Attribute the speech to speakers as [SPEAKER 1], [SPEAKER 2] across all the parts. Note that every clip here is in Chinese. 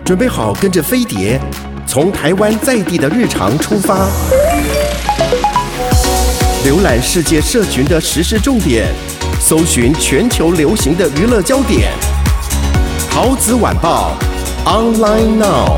[SPEAKER 1] 准备好跟着飞碟，从台湾在地的日常出发，浏览世界社群的时事重点，搜寻全球流行的娱乐焦点。桃子晚报 online now。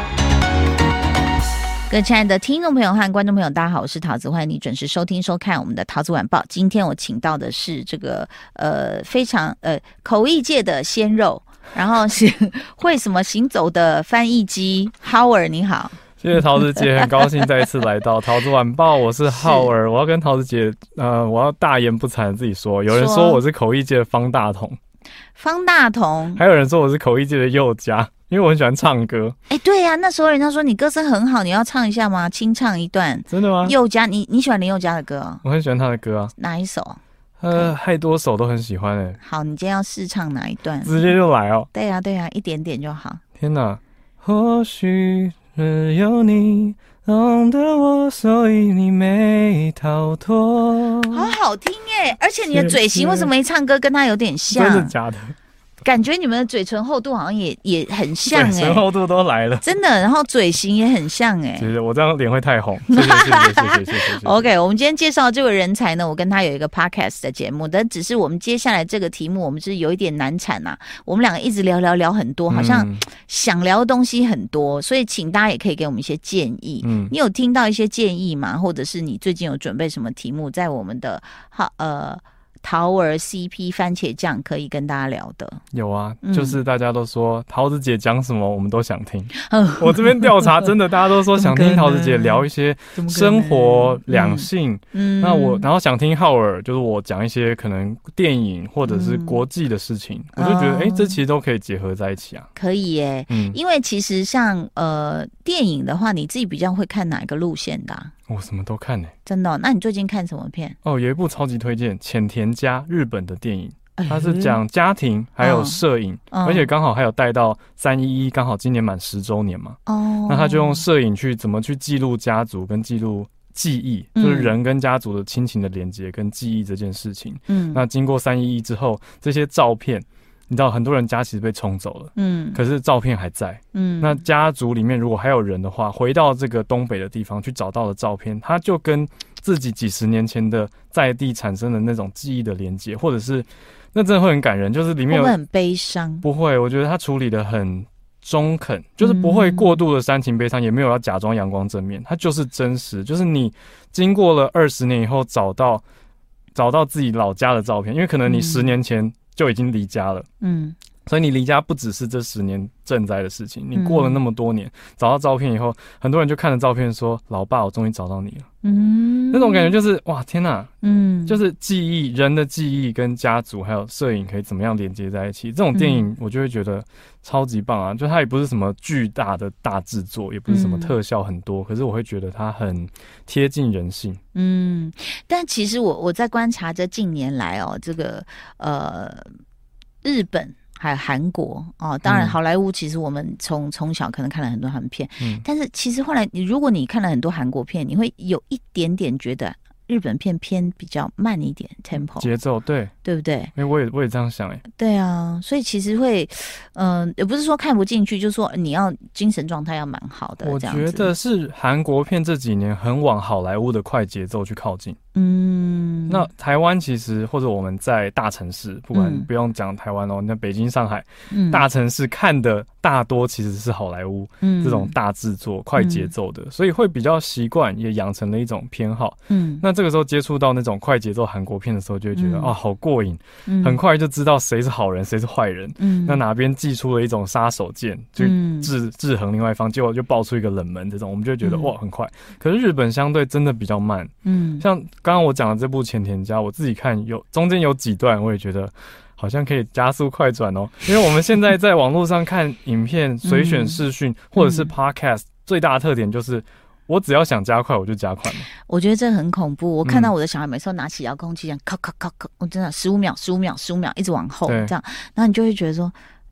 [SPEAKER 2] 各位亲爱的听众朋友和观众朋友，大家好，我是桃子，欢迎你准时收听收看我们的桃子晚报。今天我请到的是这个非常口译界的鲜肉，然后是会什么行走的翻译机 Howard， 你好。
[SPEAKER 3] 谢谢桃子姐，很高兴再一次来到桃子晚报，我是浩尔。我要跟桃子姐，我要大言不惭的自己说，有人说我是口译界的方大同，
[SPEAKER 2] 方大同，
[SPEAKER 3] 还有人说我是口译界的宥嘉，因为我很喜欢唱歌。
[SPEAKER 2] 对呀，那时候人家说你歌声很好，你要唱一下吗？清唱一段。
[SPEAKER 3] 真的吗？
[SPEAKER 2] 宥嘉，你喜欢林宥嘉的歌哦？
[SPEAKER 3] 我很喜欢他的歌啊。
[SPEAKER 2] 哪一首？
[SPEAKER 3] 太多首都很喜欢欸。
[SPEAKER 2] 好，你今天要试唱哪一段？
[SPEAKER 3] 直接就来哦。
[SPEAKER 2] 对呀，一点点就好。
[SPEAKER 3] 天哪，或许只有你懂得我，所以你没逃脱。
[SPEAKER 2] 好好听耶！而且你的嘴型为什么一唱歌跟他有点像？
[SPEAKER 3] 真的假的？
[SPEAKER 2] 感觉你们的嘴唇厚度好像也很像
[SPEAKER 3] 嘴唇厚度都来了，
[SPEAKER 2] 真的。然后嘴型也很像哎。
[SPEAKER 3] 其实我这样脸会太红。谢谢。
[SPEAKER 2] OK， 我们今天介绍这位人才呢，我跟他有一个 podcast 的节目，但只是我们接下来这个题目，我们是有一点难产啊。我们两个一直聊很多，好像想聊的东西很多，所以请大家也可以给我们一些建议。你有听到一些建议吗？或者是你最近有准备什么题目，在我们的桃儿 CP 番茄酱可以跟大家聊的？有
[SPEAKER 3] 啊，就是大家都说桃子姐讲什么我们都想听。我这边调查真的大家都说想听桃子姐聊一些生活两性。那我然后想听浩尔，就是我讲一些可能电影或者是国际的事情。我就觉得这其实都可以结合在一起啊。
[SPEAKER 2] 可以耶。因为其实像电影的话，你自己比较会看哪一个路线的啊？
[SPEAKER 3] 我什么都看欸。
[SPEAKER 2] 真的哦？那你最近看什么片？
[SPEAKER 3] 有一部超级推荐，浅田家，日本的电影。它是讲家庭还有摄影，而且刚好还有带到311，刚好今年满10周年嘛。那他就用摄影去怎么去记录家族跟记录记忆，就是人跟家族的亲情的连结跟记忆这件事情。那经过311之后，这些照片你知道很多人家其实被冲走了，可是照片还在。那家族里面如果还有人的话，回到这个东北的地方去找到的照片，他就跟自己几十年前的在地产生的那种记忆的连接，或者是那真的会很感人，就是里面有
[SPEAKER 2] 会不会很悲伤？不
[SPEAKER 3] 会，我觉得他处理的很中肯，就是不会过度的煽情悲伤，也没有要假装阳光正面，它就是真实，就是你经过了20年以后找到自己老家的照片，因为可能你10年前就已经离家了，所以你离家不只是这10年赈灾的事情，你过了那么多年，找到照片以后，很多人就看着照片说：“老爸，我终于找到你了。”那种感觉就是哇，天哪！就是记忆，人的记忆跟家族还有摄影可以怎么样连接在一起？这种电影我就会觉得超级棒啊！就它也不是什么巨大的大制作，也不是什么特效很多，可是我会觉得它很贴近人性。
[SPEAKER 2] 但其实我在观察这近年来这个日本还有韩国当然好莱坞其实我们从小可能看了很多韩片，但是其实后来如果你看了很多韩国片，你会有一点点觉得日本片偏比较慢一点 tempo
[SPEAKER 3] 节奏，对不
[SPEAKER 2] 对？
[SPEAKER 3] 我也这样想
[SPEAKER 2] 对啊，所以其实会也不是说看不进去，就是说你要精神状态要蛮好的。
[SPEAKER 3] 我觉得是韩国片这几年很往好莱坞的快节奏去靠近。那台湾其实或者我们在大城市，不管不用讲台湾那北京、上海，大城市看的大多其实是好莱坞这种大制作、快节奏的，所以会比较习惯，也养成了一种偏好。那这个时候接触到那种快节奏韩国片的时候，就会觉得好过瘾，很快就知道谁是好人，谁是坏人。那哪边祭出了一种杀手锏，就制衡另外一方，结果就爆出一个冷门这种，我们就会觉得哇很快。可是日本相对真的比较慢。像刚刚我讲的这部浅田家，我自己看中间有几段，我也觉得好像可以加速快转哦。因为我们现在在网络上看影片、随选视讯或者是 podcast，最大的特点就是我只要想加快我就加快嘛。
[SPEAKER 2] 我觉得这很恐怖。我看到我的小孩每次都拿起遥控器这样咔咔咔咔，我真的15秒一直往后这样，然后你就会觉得说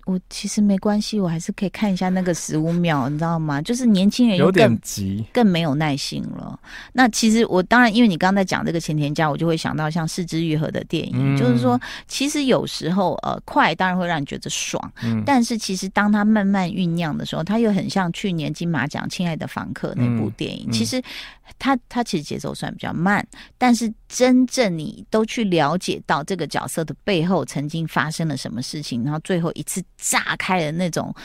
[SPEAKER 2] 我其实没关系，我还是可以看一下那个15秒，你知道吗？就是年轻人
[SPEAKER 3] 有点急，
[SPEAKER 2] 更没有耐心了。那其实我当然，因为你刚刚在讲这个前田家，我就会想到像是枝裕和的电影，就是说，其实有时候快当然会让你觉得爽，但是其实当它慢慢酝酿的时候，它又很像去年金马奖《亲爱的房客》那部电影，其实它其实节奏算比较慢，但是真正你都去了解到这个角色的背后曾经发生了什么事情，然后最后一次炸开了那种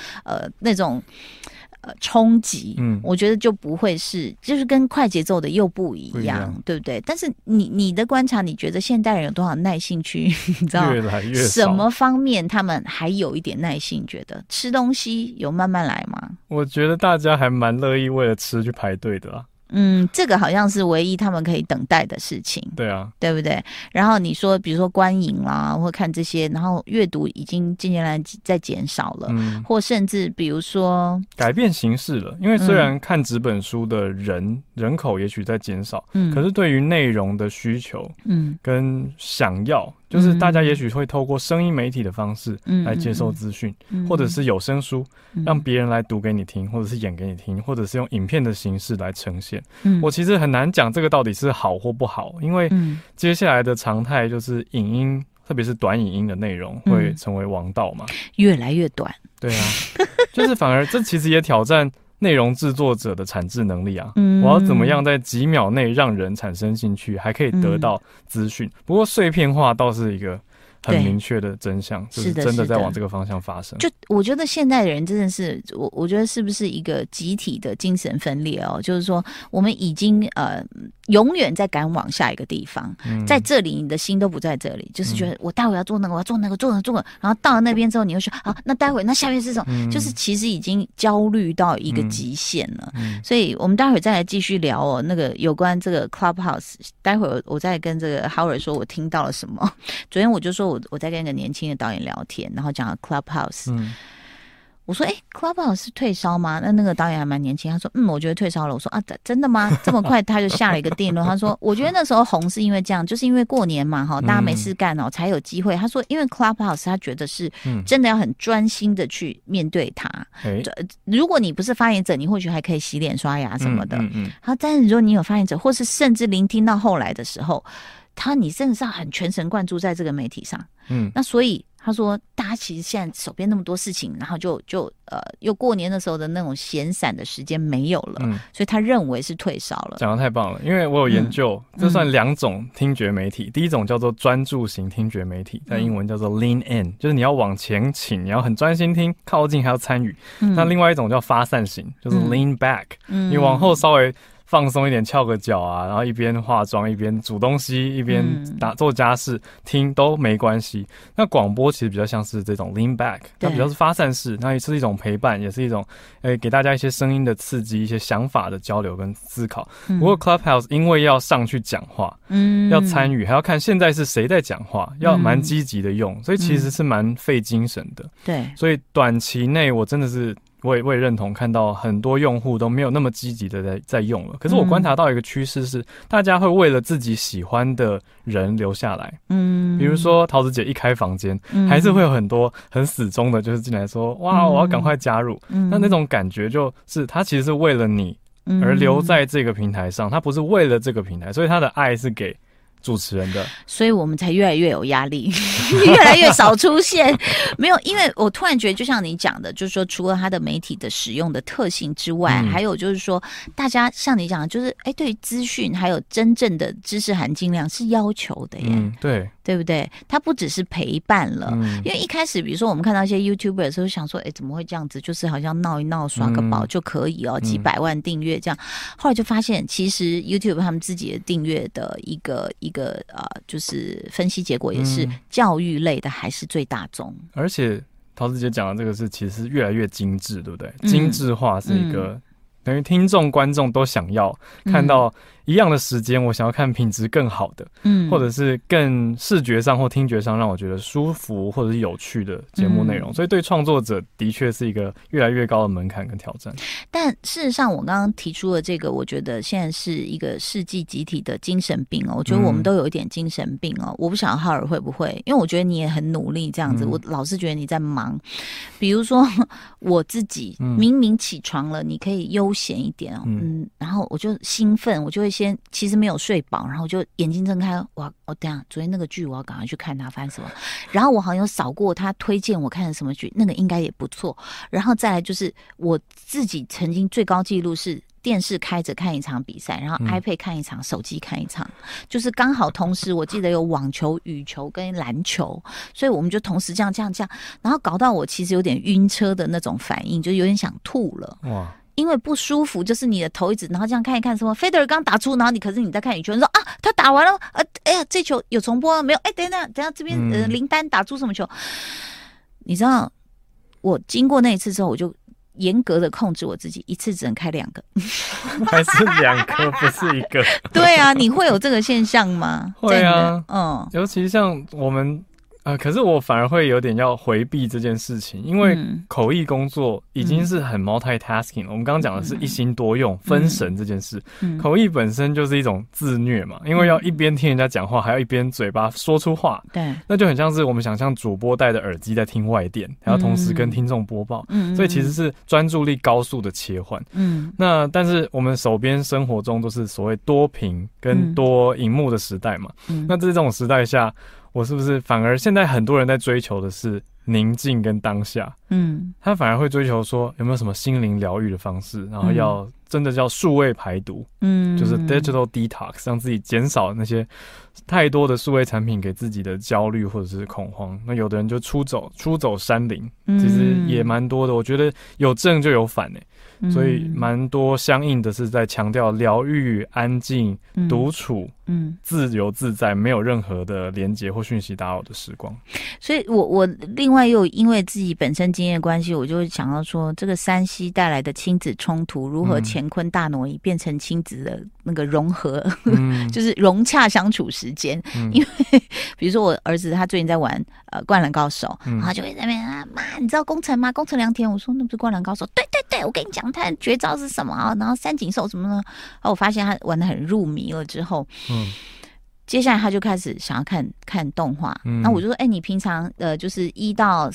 [SPEAKER 2] 冲击，我觉得就不会是，就是跟快节奏的又不一样，对不对？但是你的观察，你觉得现代人有多少耐性去，你知道
[SPEAKER 3] 越来越少，
[SPEAKER 2] 什么方面他们还有一点耐性？觉得吃东西有慢慢来吗？我
[SPEAKER 3] 觉得大家还蛮乐意为了吃去排队的啦。
[SPEAKER 2] 这个好像是唯一他们可以等待的事情。
[SPEAKER 3] 对啊，
[SPEAKER 2] 对不对？然后你说，比如说观影啦，或看这些，然后阅读已经近年来在减少了，或甚至比如说
[SPEAKER 3] 改变形式了。因为虽然看纸本书的人口也许在减少，可是对于内容的需求，跟想要。就是大家也许会透过声音媒体的方式来接受资讯，或者是有声书，让别人来读给你听，或者是演给你听，或者是用影片的形式来呈现。我其实很难讲这个到底是好或不好，因为接下来的常态就是影音，特别是短影音的内容会成为王道嘛，
[SPEAKER 2] 越来越短。
[SPEAKER 3] 对啊，就是反而这其实也挑战内容制作者的产制能力啊，我要怎么样在几秒内让人产生兴趣，还可以得到资讯？不过碎片化倒是一个很明确的真相，就是真的在往这个方向发生。
[SPEAKER 2] 就我觉得现代人真的是，我觉得是不是一个集体的精神分裂哦？就是说，我们已经永远在赶往下一个地方，在这里你的心都不在这里，就是觉得我待会要做那个，我要做那个，做那个，然后到了那边之后，你又说好，那待会那下面是什么？就是其实已经焦虑到一个极限了。所以我们待会再来继续聊哦，那个有关这个 Clubhouse， 待会我再跟这个 Howard 说我听到了什么。昨天我就说我在跟一个年轻的导演聊天，然后讲了 Clubhouse。我说Clubhouse 是退烧吗？那个导演还蛮年轻，他说我觉得退烧了。我说真的吗？这么快他就下了一个定论。他说我觉得那时候红是因为这样，就是因为过年嘛大家没事干才有机会。他说因为 Clubhouse 他觉得是真的要很专心的去面对它。如果你不是发言者，你或许还可以洗脸刷牙什么的。但是如果你有发言者，或是甚至聆听到后来的时候，你真的是很全神贯注在这个媒体上。那所以他说大家其实现在手边那么多事情，然后就又过年的时候的那种闲散的时间没有了，所以他认为是退烧了。
[SPEAKER 3] 讲得太棒了，因为我有研究，这算2种听觉媒体。第一种叫做专注型听觉媒体，在英文叫做 lean in， 就是你要往前倾，你要很专心听，靠近还要参与。那另外一种叫发散型，就是 lean back，你往后稍微放松一点，翘个脚啊，然后一边化妆一边煮东西，一边做家事，听都没关系。那广播其实比较像是这种 lean back， 它比较是发散式，那也是一种陪伴，也是一种给大家一些声音的刺激，一些想法的交流跟思考。不过 Clubhouse 因为要上去讲话，要参与，还要看现在是谁在讲话，要蛮积极的用，所以其实是蛮费精神的。
[SPEAKER 2] 对，
[SPEAKER 3] 所以短期内我真的是。我也認同看到很多用户都没有那麼積極的在用了，可是我觀察到一個趨勢是，大家會為了自己喜歡的人留下來。比如說桃子姐一開房間，還是會有很多很死忠的，就是進來說哇我要趕快加入。那種感覺就是他其實是為了你而留在這個平台上，他不是為了這個平台，所以他的愛是給主持人的，
[SPEAKER 2] 所以我们才越来越有压力，越来越少出现。没有，因为我突然觉得，就像你讲的，就是说，除了它的媒体的使用的特性之外，还有就是说，大家像你讲的，就是对于资讯还有真正的知识含金量是要求的耶。对不对？它不只是陪伴了，因为一开始，比如说我们看到一些 YouTuber 的时候，想说，怎么会这样子？就是好像闹一闹，刷个宝就可以几百万订阅这样。后来就发现，其实 YouTube 他们自己的订阅的一个就是分析结果也是教育类的还是最大宗。
[SPEAKER 3] 而且桃子姐讲的这个是，其实是越来越精致，对不对？精致化是一个。等于听众观众都想要看到一样的时间，我想要看品质更好的，或者是更视觉上或听觉上让我觉得舒服或者是有趣的节目内容，所以对创作者的确是一个越来越高的门槛跟挑战。
[SPEAKER 2] 但事实上，我刚刚提出的这个，我觉得现在是一个世纪集体的精神病哦。我觉得我们都有一点精神病哦。我不晓得浩尔会不会，因为我觉得你也很努力这样子，我老是觉得你在忙。比如说我自己明明起床了，你可以悠闲一点哦，然后我就兴奋，我就会先其实没有睡饱，然后就眼睛睁开，我等一下昨天那个剧我要赶快去看它发生什么，然后我好像有扫过他推荐我看的什么剧，那个应该也不错，然后再来就是我自己曾经最高纪录是电视开着看一场比赛，然后 iPad 看一场，手机看一场，就是刚好同时我记得有网球、羽球跟篮球，所以我们就同时这样，然后搞到我其实有点晕车的那种反应，就有点想吐了。哇！因为不舒服，就是你的头一直，然后这样看一看，什么费德尔刚打出，然后可是你在看羽球，你说啊，他打完了，哎呀，这球有重播没有？哎，等一下，这边林丹打出什么球？你知道，我经过那一次之后，我就严格的控制我自己，一次只能开2个，
[SPEAKER 3] 还是2个，不是1个？
[SPEAKER 2] 对啊，你会有这个现象吗？
[SPEAKER 3] 会啊，尤其像我们。可是我反而会有点要回避这件事情，因为口译工作已经是很 multitasking 了。我们刚刚讲的是一心多用、分神这件事，口译本身就是一种自虐嘛，因为要一边听人家讲话，还要一边嘴巴说出话，对，那就很像是我们想象主播戴着耳机在听外电，还要同时跟听众播报，所以其实是专注力高速的切换。那但是我们手边生活中都是所谓多屏跟多萤幕的时代嘛，那在这种时代下。我是不是反而现在很多人在追求的是宁静跟当下？他反而会追求说有没有什么心灵疗愈的方式，然后要真的叫数位排毒，就是 digital detox， 让自己减少那些太多的数位产品给自己的焦虑或者是恐慌。那有的人就出走山林，其实也蛮多的。我觉得有正就有反所以蛮多相应的是在强调疗愈、安静、独处、自由自在，没有任何的连结或讯息打扰的时光。
[SPEAKER 2] 所以我另外又因为自己本身经验关系，我就会想到说，这个3C 带来的亲子冲突如何乾坤大挪移变成亲子的那个融合，就是融洽相处时间。因为比如说我儿子他最近在玩灌篮高手，然后就会在那边妈，你知道宫城吗？宫城良田，我说那不是灌篮高手，对，我跟你讲他的绝招是什么啊？然后三井寿什么呢？然后我发现他玩得很入迷了之后，接下来他就开始想要看动画。那我就说，你平常就是1到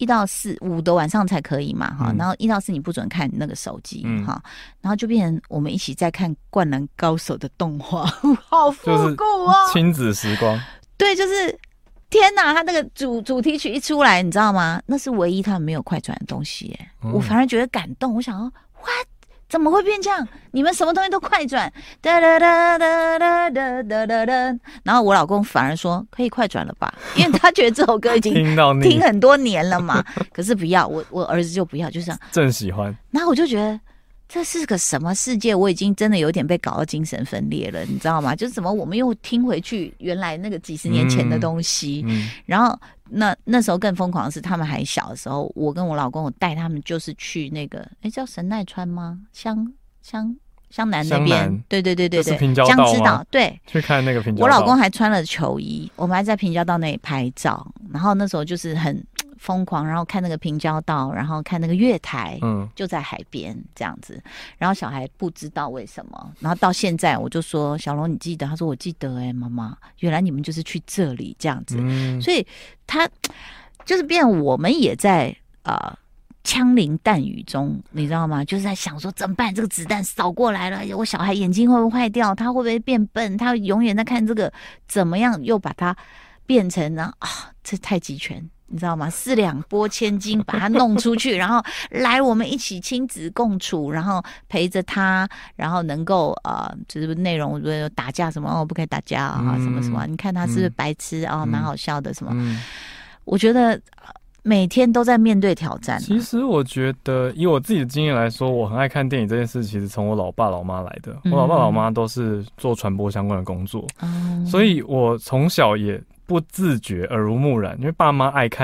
[SPEAKER 2] 4、5的晚上才可以嘛，哈。然后1到4你不准看那个手机，哈。然后就变成我们一起在看《灌篮高手》的动画，好复古哦，
[SPEAKER 3] 亲子时光。
[SPEAKER 2] 对，就是天哪，他那个主题曲一出来，你知道吗？那是唯一他们没有快转的东西耶。我反而觉得感动，我想说 ，what？怎么会变这样？你们什么东西都快转，哒哒哒哒哒哒哒哒哒。然后我老公反而说可以快转了吧，因为他觉得这首歌已经听很多年了嘛。可是不要，我儿子就不要，就这样。
[SPEAKER 3] 正喜欢。
[SPEAKER 2] 然后我就觉得这是个什么世界？我已经真的有点被搞到精神分裂了，你知道吗？就是怎么我们又听回去原来那个几十年前的东西，然后。那时候更疯狂的是，他们还小的时候，我跟我老公我带他们就是去那个，叫神奈川吗？湘南那边，对，
[SPEAKER 3] 是平交道
[SPEAKER 2] 江之岛，对，
[SPEAKER 3] 去看那个平交道。
[SPEAKER 2] 我老公还穿了球衣，我们还在平交道那里拍照，然后那时候就是很疯狂，然后看那个平交道，然后看那个月台，就在海边这样子，然后小孩不知道为什么，然后到现在我就说小龙你记得？他说我记得妈妈，原来你们就是去这里这样子，所以他就是变我们也在枪林弹雨中，你知道吗？就是在想说怎么办？这个子弹扫过来了，我小孩眼睛会不会坏掉？他会不会变笨？他永远在看这个，怎么样又把它变成呢？这太极拳，你知道吗？4两拨千斤，把它弄出去，然后来我们一起亲子共处，然后陪着他，然后能够就是内容打架什么不可以打架什么什么，你看他是不是白痴蛮好笑的什么？我觉得。每天都在面对挑战。
[SPEAKER 3] 其实我觉得，以我自己的经验来说，我很爱看电影这件事，其实从我老爸老妈来的。我老爸老妈都是做传播相关的工作，所以我从小也不自觉耳濡目染，因为爸妈爱看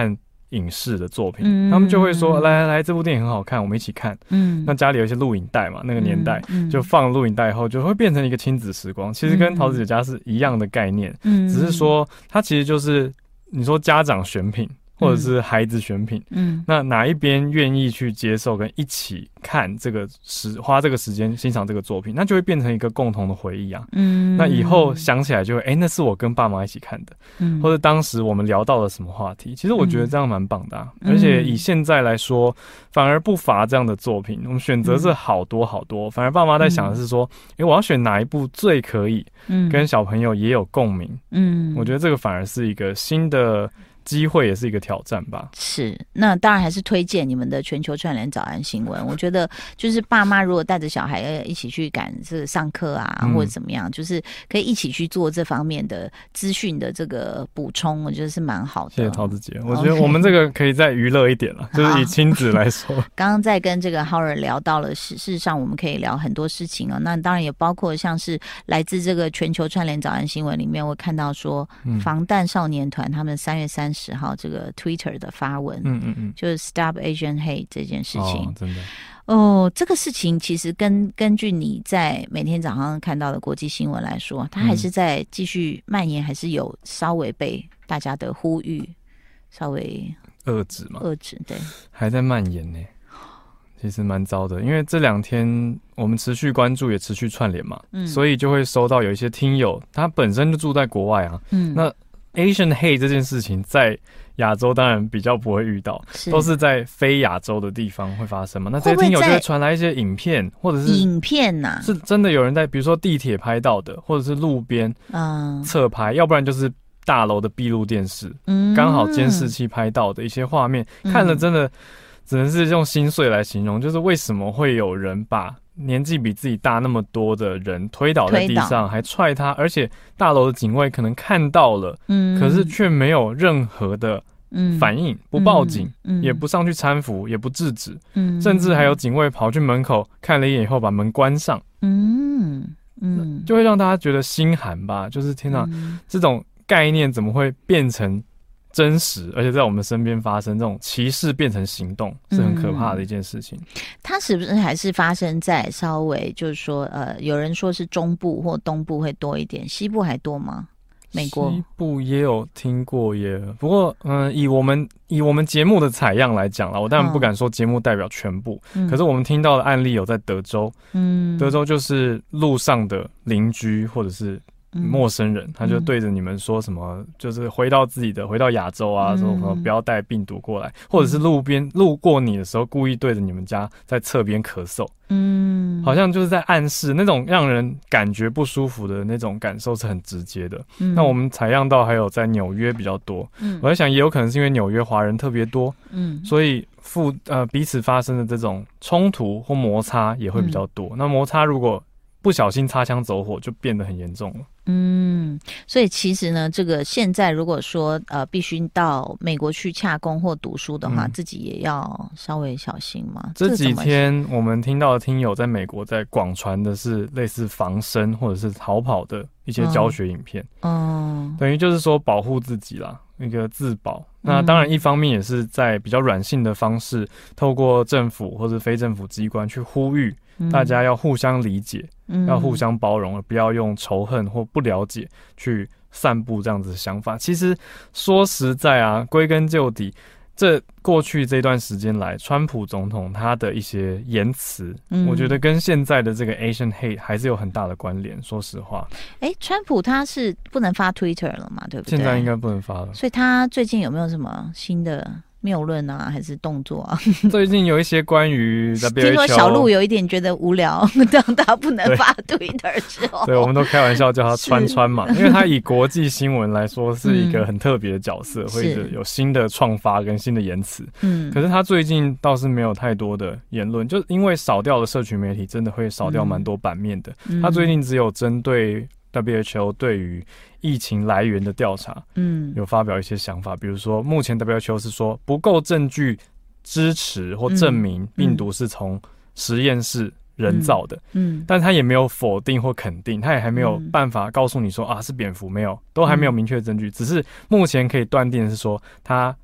[SPEAKER 3] 影视的作品，他们就会说来这部电影很好看，我们一起看。那家里有一些录影带嘛，那个年代就放录影带后就会变成一个亲子时光，其实跟桃子姐家是一样的概念，只是说它其实就是你说家长选品或者是孩子选品，那哪一边愿意去接受跟一起看这个花这个时间欣赏这个作品，那就会变成一个共同的回忆啊。那以后想起来就会，那是我跟爸妈一起看的，或者当时我们聊到了什么话题。其实我觉得这样蛮棒的啊，而且以现在来说，反而不乏这样的作品，我们选择是好多好多。反而爸妈在想的是说，我要选哪一部最可以跟小朋友也有共鸣。我觉得这个反而是一个新的机会，也是一个挑战吧。
[SPEAKER 2] 是，那当然还是推荐你们的全球串联早安新闻。我觉得就是爸妈如果带着小孩一起去赶这上课啊，或者怎么样，就是可以一起去做这方面的资讯的这个补充，我觉得是蛮好的。
[SPEAKER 3] 谢谢桃子姐，我觉得我们这个可以再娱乐一点了，就是以亲子来说。
[SPEAKER 2] 刚刚在跟这个 Howard 聊到了，事实上我们可以聊很多事情哦。那当然也包括像是来自这个全球串联早安新闻里面，我看到说防弹少年团他们3月30号这个 Twitter 的发文，就是 Stop Asian Hate 这件事情，
[SPEAKER 3] 真的
[SPEAKER 2] 这个事情其实根据你在每天早上看到的国际新闻来说，它还是在继续蔓延，还是有稍微被大家的呼吁稍微
[SPEAKER 3] 遏制嘛？
[SPEAKER 2] 遏制，对，
[SPEAKER 3] 还在蔓延呢。其实蛮糟的，因为这2天我们持续关注，也持续串联嘛，所以就会收到有一些听友，他本身就住在国外啊，那 Asian Hate 这件事情在亚洲当然比较不会遇到，都是在非亚洲的地方会发生嘛。那这些听友就会传来一些影片，或者是
[SPEAKER 2] 影片啊，
[SPEAKER 3] 是真的有人在，比如说地铁拍到的，或者是路边侧拍，要不然就是大楼的闭路电视，刚好监视器拍到的一些画面，看了真的只能是用心碎来形容，就是为什么会有人把年纪比自己大那么多的人推倒在地上，还踹他，而且大楼的警卫可能看到了，可是却没有任何的反应，不报警，也不上去搀扶，也不制止，甚至还有警卫跑去门口看了一眼以后把门关上，就会让大家觉得心寒吧，就是天哪，这种概念怎么会变成真实，而且在我们身边发生，这种歧视变成行动，是很可怕的一件事情。
[SPEAKER 2] 它是不是还是发生在稍微就是说有人说是中部或东部会多一点，西部还多吗？美国
[SPEAKER 3] 西部也有听过耶，不过以我们节目的采样来讲啦，我当然不敢说节目代表全部，可是我们听到的案例有在德州，德州就是路上的邻居或者是陌生人，他就对着你们说什么，就是回到亚洲啊，说什么不要带病毒过来，或者是路过你的时候故意对着你们家在侧边咳嗽，好像就是在暗示那种让人感觉不舒服的那种感受是很直接的。那我们采样到还有在纽约比较多，我在想也有可能是因为纽约华人特别多，所以彼此发生的这种冲突或摩擦也会比较多。那摩擦如果不小心擦枪走火，就变得很严重了。
[SPEAKER 2] 所以其实呢，这个现在如果说必须到美国去洽公或读书的话，自己也要稍微小心嘛。
[SPEAKER 3] 这几天我们听到的听友在美国在广传的是类似防身或者是逃跑的一些教学影片，等于就是说保护自己啦，一个自保。那当然一方面也是在比较软性的方式，透过政府或者非政府机关去呼吁大家要互相理解，要互相包容，而不要用仇恨或不了解去散布这样子的想法。其实说实在啊，归根究底，这过去这段时间来，川普总统他的一些言辞，我觉得跟现在的这个 Asian Hate 还是有很大的关联。说实话，
[SPEAKER 2] 川普他是不能发 Twitter 了嘛，对不对？
[SPEAKER 3] 现在应该不能发了。所
[SPEAKER 2] 以他最近有没有什么新的谬论啊，还是动作啊？
[SPEAKER 3] 最近有一些关于 WHO，
[SPEAKER 2] 听说小鹿有一点觉得无聊，当他不能发 Twitter 之后，
[SPEAKER 3] 对，我们都开玩笑叫他川嘛，因为他以国际新闻来说是一个很特别的角色，会有新的创发跟新的言辞。可是他最近倒是没有太多的言论，就因为少掉了社群媒体，真的会少掉蛮多版面的。他最近只有针对WHO 对于疫情来源的调查，有发表一些想法，比如说目前 WHO 是说不够证据支持或证明病毒是从实验室人造的，但他也没有否定或肯定，他也还没有办法告诉你说是蝙蝠，没有，都还没有明确的证据，只是目前可以断定的是说他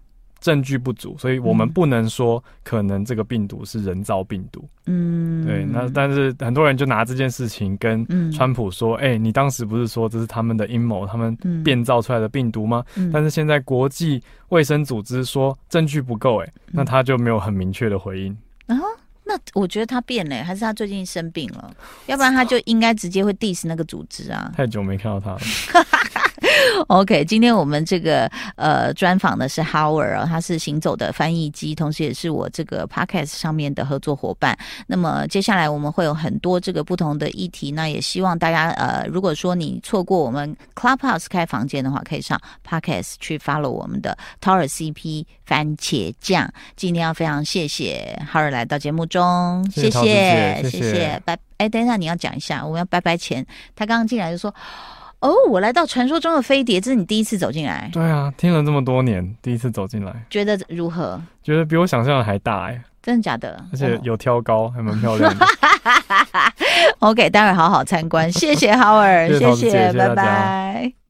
[SPEAKER 3] 证据不足，所以我们不能说可能这个病毒是人造病毒。对，那但是很多人就拿这件事情跟川普说，你当时不是说这是他们的阴谋，他们变造出来的病毒吗？但是现在国际卫生组织说证据不够，那他就没有很明确的回应。
[SPEAKER 2] 那我觉得他变了，还是他最近生病了？要不然他就应该直接会 diss 那个组织啊。
[SPEAKER 3] 太久没看到他了。
[SPEAKER 2] OK， 今天我们这个专访的是 Howard，他是行走的翻译机，同时也是我这个 Podcast 上面的合作伙伴。那么接下来我们会有很多这个不同的议题，那也希望大家如果说你错过我们 Clubhouse 开房间的话，可以上 Podcast 去 follow 我们的 Tower CP 番茄酱。今天要非常谢谢 Howard 来到节目中，谢谢，拜。等一下你要讲一下，我们要拜拜前，他刚刚进来就说。我来到传说中的飞碟，这是你第一次走进来？对
[SPEAKER 3] 啊，听了这么多年，第一次走进来，
[SPEAKER 2] 觉得如何？
[SPEAKER 3] 觉得比我想象的还大
[SPEAKER 2] 真的假的？
[SPEAKER 3] 而且有挑高，还蛮漂亮的。
[SPEAKER 2] OK， 待会好好参观，谢谢 Howard，谢谢，拜拜。